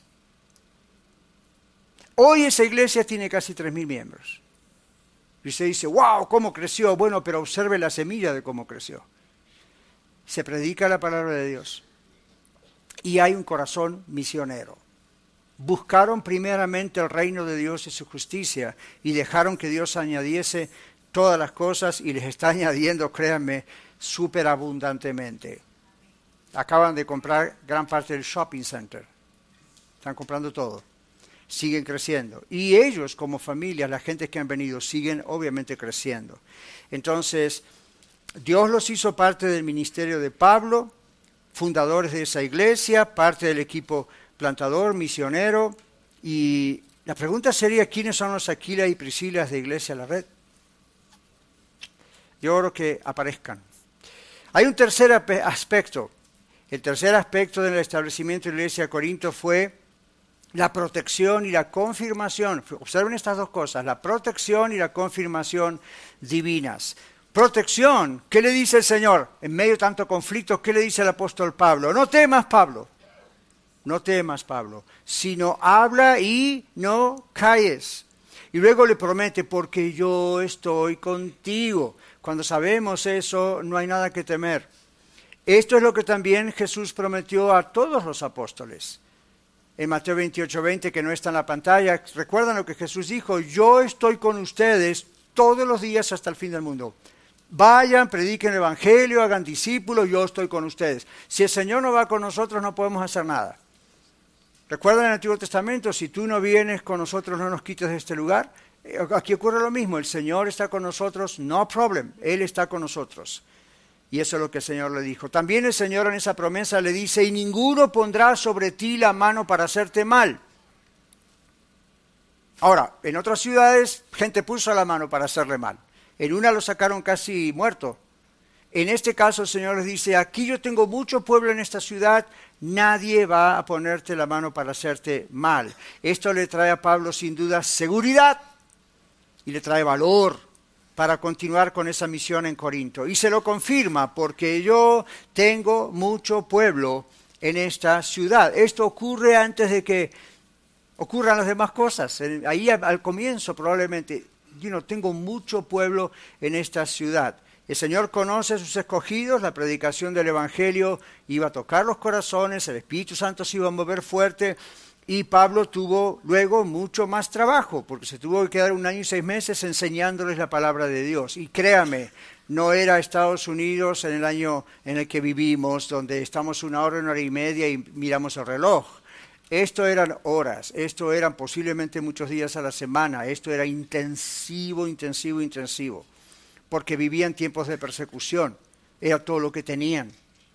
Hoy esa iglesia tiene casi 3,000 miembros. Y usted dice, wow, ¿cómo creció? Bueno, pero observe la semilla de cómo creció. Se predica la palabra de Dios. Y hay un corazón misionero. Buscaron primeramente el reino de Dios y su justicia y dejaron que Dios añadiese todas las cosas y les está añadiendo, créanme, superabundantemente. Acaban de comprar gran parte del shopping center. Están comprando todo. Siguen creciendo. Y ellos como familia, la gente que han venido, siguen obviamente creciendo. Entonces, Dios los hizo parte del ministerio de Pablo, fundadores de esa iglesia, parte del equipo plantador, misionero. Y la pregunta sería, ¿quiénes son los Aquila y Priscilas de Iglesia La Red? Yo oro que aparezcan. Hay un tercer aspecto. El tercer aspecto del establecimiento de la Iglesia de Corinto fue la protección y la confirmación. Observen estas dos cosas, la protección y la confirmación divinas. Protección, ¿qué le dice el Señor? En medio de tanto conflicto, ¿qué le dice el apóstol Pablo? No temas, Pablo. No temas, Pablo, sino habla y no calles. Y luego le promete, porque yo estoy contigo. Cuando sabemos eso, no hay nada que temer. Esto es lo que también Jesús prometió a todos los apóstoles. En Mateo 28:20, que no está en la pantalla, recuerdan lo que Jesús dijo, yo estoy con ustedes todos los días hasta el fin del mundo. Vayan, prediquen el evangelio, hagan discípulos, yo estoy con ustedes. Si el Señor no va con nosotros, no podemos hacer nada. ¿Recuerdan en el Antiguo Testamento? Si tú no vienes con nosotros, no nos quites de este lugar. Aquí ocurre lo mismo, el Señor está con nosotros, no problem, Él está con nosotros. Y eso es lo que el Señor le dijo. También el Señor en esa promesa le dice, y ninguno pondrá sobre ti la mano para hacerte mal. Ahora, en otras ciudades, gente puso la mano para hacerle mal. En una lo sacaron casi muerto. En este caso el Señor les dice, aquí yo tengo mucho pueblo en esta ciudad, nadie va a ponerte la mano para hacerte mal. Esto le trae a Pablo sin duda seguridad y le trae valor para continuar con esa misión en Corinto. Y se lo confirma porque yo tengo mucho pueblo en esta ciudad. Esto ocurre antes de que ocurran las demás cosas. Ahí al comienzo probablemente, tengo mucho pueblo en esta ciudad. El Señor conoce a sus escogidos, la predicación del Evangelio iba a tocar los corazones, el Espíritu Santo se iba a mover fuerte y Pablo tuvo luego mucho más trabajo porque se tuvo que quedar 1 año y 6 meses enseñándoles la palabra de Dios. Y créame, no era Estados Unidos en el año en el que vivimos, donde estamos 1 hora, 1 hora y media y miramos el reloj. Esto eran horas, esto eran posiblemente muchos días a la semana, esto era intensivo, porque vivían tiempos de persecución, era todo lo que tenían.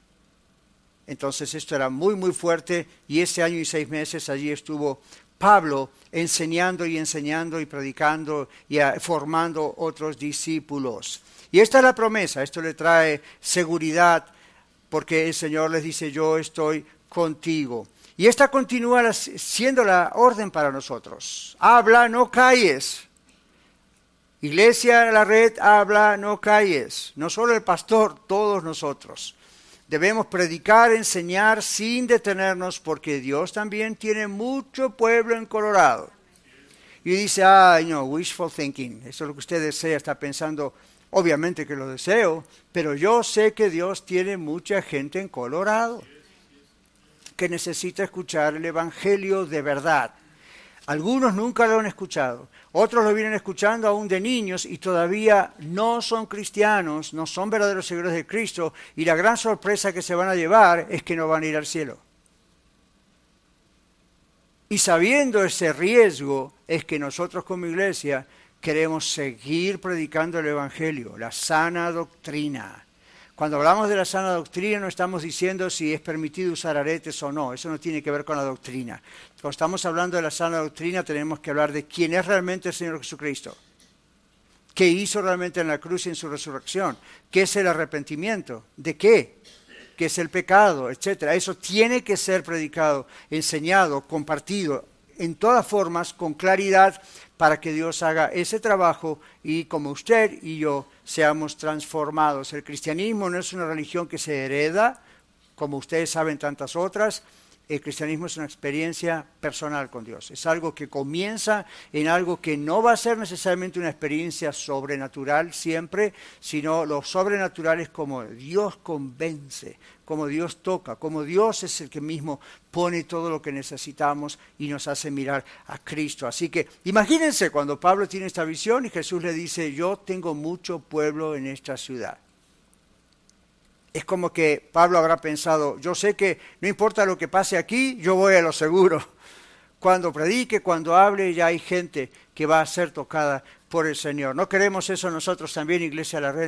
Entonces esto era muy, muy fuerte y ese 1 año y 6 meses allí estuvo Pablo enseñando y predicando y formando otros discípulos. Y esta es la promesa, esto le trae seguridad porque el Señor les dice, yo estoy contigo. Y esta continúa siendo la orden para nosotros. Habla, no calles. Iglesia La Red, habla, no calles. No solo el pastor, todos nosotros. Debemos predicar, enseñar sin detenernos porque Dios también tiene mucho pueblo en Colorado. Y dice, wishful thinking. Eso es lo que usted desea, está pensando, obviamente que lo deseo, pero yo sé que Dios tiene mucha gente en Colorado que necesita escuchar el Evangelio de verdad. Algunos nunca lo han escuchado, otros lo vienen escuchando aún de niños y todavía no son cristianos, no son verdaderos seguidores de Cristo y la gran sorpresa que se van a llevar es que no van a ir al cielo. Y sabiendo ese riesgo es que nosotros como iglesia queremos seguir predicando el Evangelio, la sana doctrina. Cuando hablamos de la sana doctrina no estamos diciendo si es permitido usar aretes o no, eso no tiene que ver con la doctrina. Cuando estamos hablando de la sana doctrina tenemos que hablar de quién es realmente el Señor Jesucristo, qué hizo realmente en la cruz y en su resurrección, qué es el arrepentimiento, de qué es el pecado, etcétera. Eso tiene que ser predicado, enseñado, compartido en todas formas, con claridad, para que Dios haga ese trabajo y como usted y yo seamos transformados. El cristianismo no es una religión que se hereda, como ustedes saben tantas otras. El cristianismo es una experiencia personal con Dios. Es algo que comienza en algo que no va a ser necesariamente una experiencia sobrenatural siempre, sino lo sobrenatural es como Dios convence, como Dios toca, como Dios es el que mismo pone todo lo que necesitamos y nos hace mirar a Cristo. Así que imagínense cuando Pablo tiene esta visión y Jesús le dice, yo tengo mucho pueblo en esta ciudad. Es como que Pablo habrá pensado, yo sé que no importa lo que pase aquí, yo voy a lo seguro. Cuando predique, cuando hable, ya hay gente que va a ser tocada por el Señor. ¿No queremos eso nosotros también, Iglesia La Red?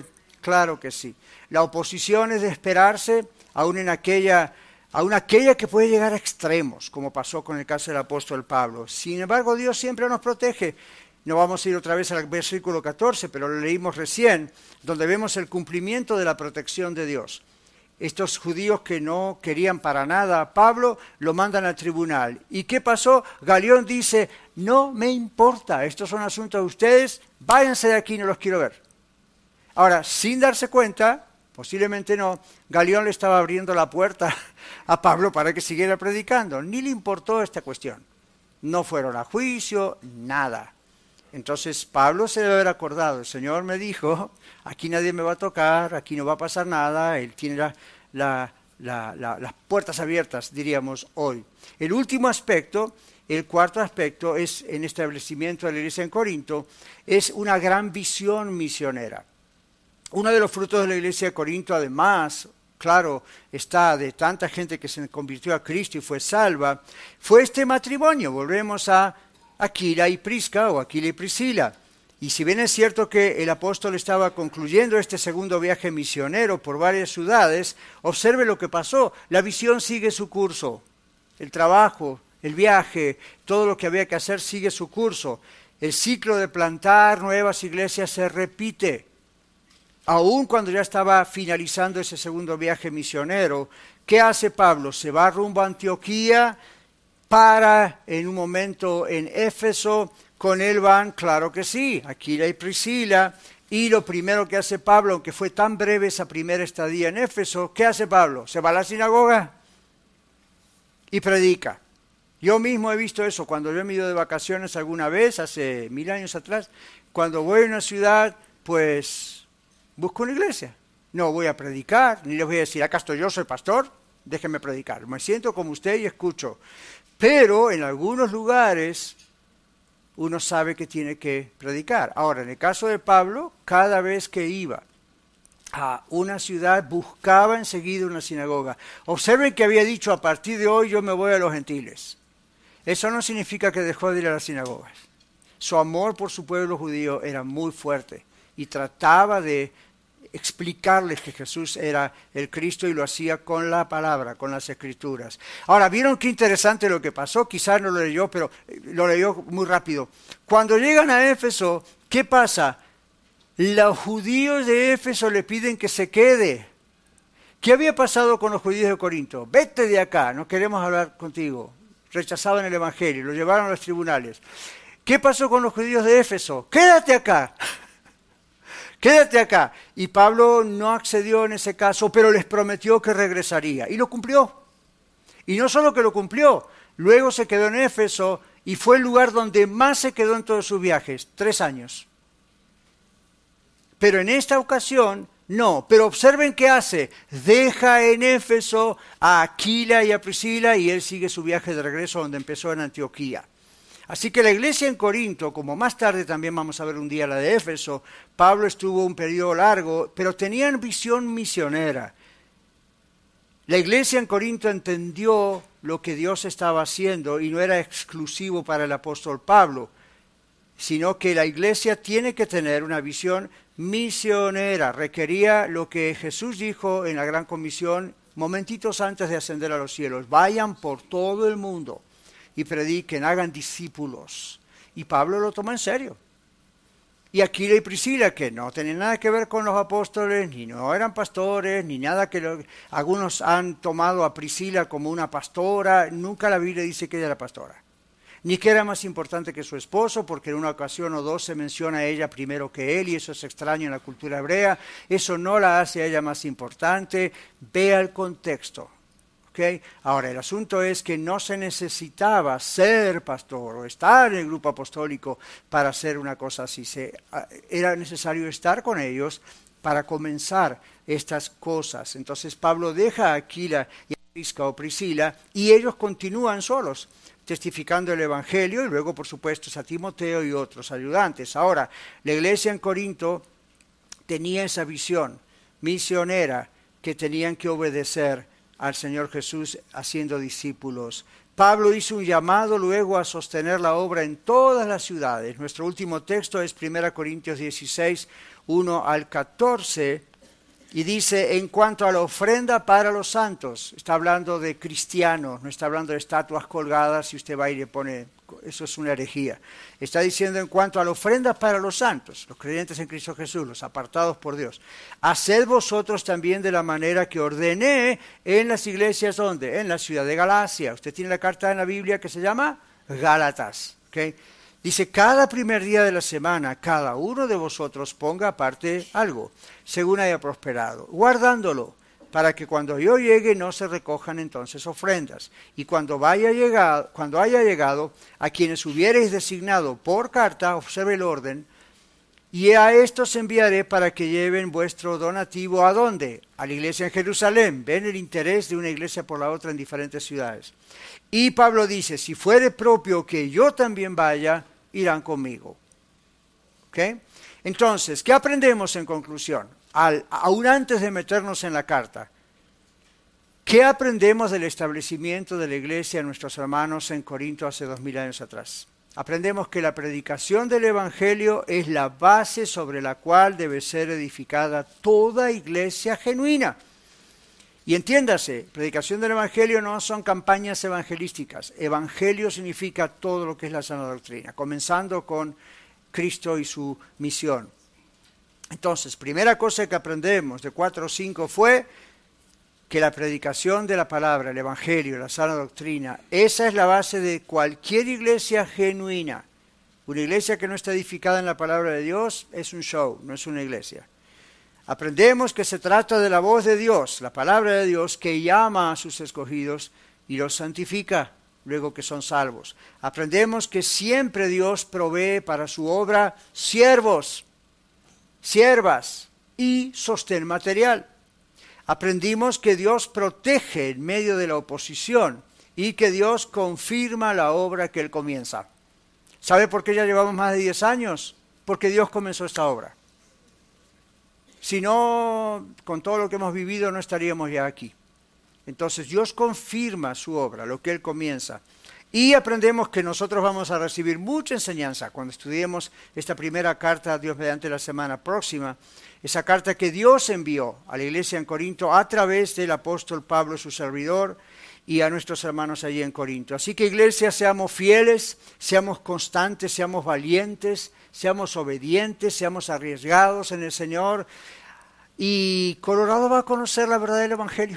Claro que sí. La oposición es de esperarse, aún aquella que puede llegar a extremos, como pasó con el caso del apóstol Pablo. Sin embargo, Dios siempre nos protege. No vamos a ir otra vez al versículo 14, pero lo leímos recién, donde vemos el cumplimiento de la protección de Dios. Estos judíos que no querían para nada a Pablo, lo mandan al tribunal. ¿Y qué pasó? Galión dice, no me importa, estos son asuntos de ustedes, váyanse de aquí, no los quiero ver. Ahora, sin darse cuenta, posiblemente no, Galión le estaba abriendo la puerta a Pablo para que siguiera predicando. Ni le importó esta cuestión. No fueron a juicio, nada. Entonces Pablo se debe haber acordado, el Señor me dijo, aquí nadie me va a tocar, aquí no va a pasar nada, Él tiene las puertas abiertas, diríamos hoy. El último aspecto, el cuarto aspecto, es en establecimiento de la iglesia en Corinto, es una gran visión misionera. Uno de los frutos de la iglesia de Corinto, además, claro, está de tanta gente que se convirtió a Cristo y fue salva, fue este matrimonio. Volvemos a Aquila y Prisca, o Aquila y Priscila. Y si bien es cierto que el apóstol estaba concluyendo este segundo viaje misionero por varias ciudades, observe lo que pasó. La visión sigue su curso. El trabajo, el viaje, todo lo que había que hacer sigue su curso. El ciclo de plantar nuevas iglesias se repite. Aún cuando ya estaba finalizando ese segundo viaje misionero, ¿qué hace Pablo? Se va rumbo a Antioquía, para en un momento en Éfeso, con él van, claro que sí, Aquila y Priscila, y lo primero que hace Pablo, aunque fue tan breve esa primera estadía en Éfeso, ¿qué hace Pablo? Se va a la sinagoga y predica. Yo mismo he visto eso cuando yo me he ido de vacaciones alguna vez, hace 1000 años atrás, cuando voy a una ciudad, pues busco una iglesia. No voy a predicar, ni les voy a decir, acá estoy yo, soy pastor, déjenme predicar. Me siento como usted y escucho. Pero en algunos lugares uno sabe que tiene que predicar. Ahora, en el caso de Pablo, cada vez que iba a una ciudad, buscaba enseguida una sinagoga. Observen que había dicho, a partir de hoy yo me voy a los gentiles. Eso no significa que dejó de ir a las sinagogas. Su amor por su pueblo judío era muy fuerte y trataba de explicarles que Jesús era el Cristo y lo hacía con la palabra, con las escrituras. Ahora, ¿vieron qué interesante lo que pasó? Quizás no lo leyó, pero lo leyó muy rápido. Cuando llegan a Éfeso, ¿qué pasa? Los judíos de Éfeso le piden que se quede. ¿Qué había pasado con los judíos de Corinto? Vete de acá, no queremos hablar contigo. Rechazaban el evangelio, lo llevaron a los tribunales. ¿Qué pasó con los judíos de Éfeso? Quédate acá. Quédate acá. Y Pablo no accedió en ese caso, pero les prometió que regresaría. Y lo cumplió. Y no solo que lo cumplió, luego se quedó en Éfeso y fue el lugar donde más se quedó en todos sus viajes, 3 años. Pero en esta ocasión, no. Pero observen qué hace. Deja en Éfeso a Aquila y a Priscila y él sigue su viaje de regreso donde empezó en Antioquía. Así que la iglesia en Corinto, como más tarde también vamos a ver un día la de Éfeso, Pablo estuvo un periodo largo, pero tenían visión misionera. La iglesia en Corinto entendió lo que Dios estaba haciendo y no era exclusivo para el apóstol Pablo, sino que la iglesia tiene que tener una visión misionera. Requería lo que Jesús dijo en la Gran Comisión momentitos antes de ascender a los cielos: vayan por todo el mundo y prediquen, hagan discípulos. Y Pablo lo tomó en serio. Y Aquila y Priscila, que no tenían nada que ver con los apóstoles, ni no eran pastores, ni nada algunos han tomado a Priscila como una pastora. Nunca la Biblia dice que ella era pastora. Ni que era más importante que su esposo, porque en una ocasión o dos se menciona a ella primero que él, y eso es extraño en la cultura hebrea. Eso no la hace a ella más importante. Vea el contexto. ¿Okay? Ahora, el asunto es que no se necesitaba ser pastor o estar en el grupo apostólico para hacer una cosa así. Era necesario estar con ellos para comenzar estas cosas. Entonces Pablo deja a Aquila y a Prisca o Priscila y ellos continúan solos, testificando el evangelio, y luego por supuesto a Timoteo y otros ayudantes. Ahora, la iglesia en Corinto tenía esa visión misionera que tenían que obedecer al Señor Jesús haciendo discípulos. Pablo hizo un llamado luego a sostener la obra en todas las ciudades. Nuestro último texto es 1 Corintios 16, 1 al 14, Y dice, en cuanto a la ofrenda para los santos, está hablando de cristianos, no está hablando de estatuas colgadas, si usted va y le pone, eso es una herejía. Está diciendo en cuanto a la ofrenda para los santos, los creyentes en Cristo Jesús, los apartados por Dios. Haced vosotros también de la manera que ordené en las iglesias, ¿dónde? En la ciudad de Galacia. Usted tiene la carta en la Biblia que se llama Gálatas, ¿ok? Dice, cada primer día de la semana, cada uno de vosotros ponga aparte algo, según haya prosperado, guardándolo, para que cuando yo llegue no se recojan entonces ofrendas. Y cuando haya llegado, a quienes hubiereis designado por carta, observe el orden, y a estos enviaré para que lleven vuestro donativo, ¿a dónde? A la iglesia en Jerusalén. Ven el interés de una iglesia por la otra en diferentes ciudades. Y Pablo dice, si fuere propio que yo también vaya, irán conmigo. ¿Ok? Entonces, ¿qué aprendemos en conclusión? Aún antes de meternos en la carta, ¿qué aprendemos del establecimiento de la iglesia de nuestros hermanos en Corinto hace 2000 años atrás? Aprendemos que la predicación del Evangelio es la base sobre la cual debe ser edificada toda iglesia genuina. Y entiéndase, predicación del Evangelio no son campañas evangelísticas. Evangelio significa todo lo que es la sana doctrina, comenzando con Cristo y su misión. Entonces, primera cosa que aprendemos de 4 o 5 fue que la predicación de la palabra, el Evangelio, la sana doctrina, esa es la base de cualquier iglesia genuina. Una iglesia que no está edificada en la palabra de Dios es un show, no es una iglesia. Aprendemos que se trata de la voz de Dios, la palabra de Dios, que llama a sus escogidos y los santifica, luego que son salvos. Aprendemos que siempre Dios provee para su obra siervos, siervas y sostén material. Aprendimos que Dios protege en medio de la oposición y que Dios confirma la obra que Él comienza. ¿Sabe por qué ya llevamos más de 10 años? Porque Dios comenzó esta obra. Si no, con todo lo que hemos vivido no estaríamos ya aquí. Entonces Dios confirma su obra, lo que Él comienza. Y aprendemos que nosotros vamos a recibir mucha enseñanza cuando estudiemos esta primera carta a Dios mediante la semana próxima. Esa carta que Dios envió a la iglesia en Corinto a través del apóstol Pablo, su servidor, y a nuestros hermanos allí en Corinto. Así que iglesia, seamos fieles, seamos constantes, seamos valientes, seamos obedientes, seamos arriesgados en el Señor. Y Colorado va a conocer la verdad del Evangelio.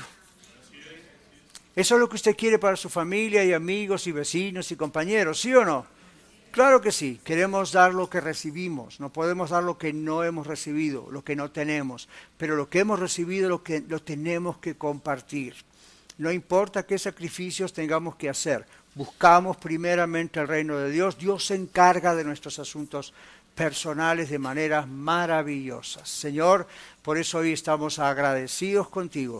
¿Eso es lo que usted quiere para su familia y amigos y vecinos y compañeros? ¿Sí o no? Claro que sí. Queremos dar lo que recibimos. No podemos dar lo que no hemos recibido, lo que no tenemos. Pero lo que hemos recibido lo tenemos que compartir. No importa qué sacrificios tengamos que hacer. Buscamos primeramente el reino de Dios. Dios se encarga de nuestros asuntos personales de maneras maravillosas. Señor, por eso hoy estamos agradecidos contigo.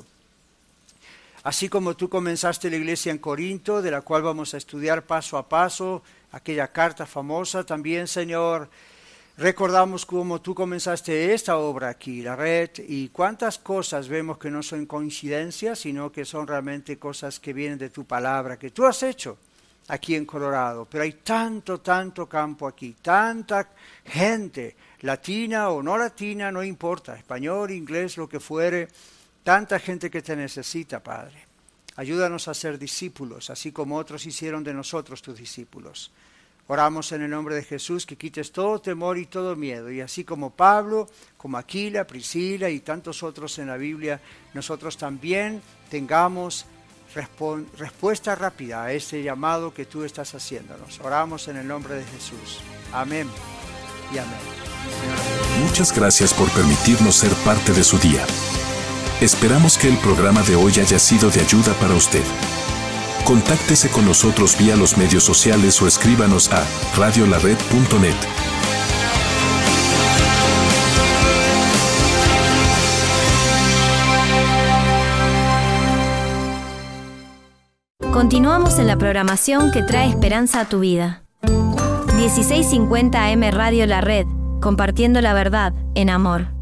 Así como tú comenzaste la iglesia en Corinto, de la cual vamos a estudiar paso a paso, aquella carta famosa también, Señor, recordamos cómo tú comenzaste esta obra aquí, la red, y cuántas cosas vemos que no son coincidencias, sino que son realmente cosas que vienen de tu palabra, que tú has hecho aquí en Colorado. Pero hay tanto campo aquí, tanta gente, latina o no latina, no importa, español, inglés, lo que fuere, tanta gente que te necesita, Padre. Ayúdanos a ser discípulos, así como otros hicieron de nosotros tus discípulos. Oramos en el nombre de Jesús, que quites todo temor y todo miedo. Y así como Pablo, como Aquila, Priscila y tantos otros en la Biblia, nosotros también tengamos respuesta rápida a ese llamado que tú estás haciéndonos. Oramos en el nombre de Jesús. Amén y amén. Muchas gracias por permitirnos ser parte de su día. Esperamos que el programa de hoy haya sido de ayuda para usted. Contáctese con nosotros vía los medios sociales o escríbanos a radiolared.net. Continuamos en la programación que trae esperanza a tu vida. 1650 AM Radio La Red, compartiendo la verdad en amor.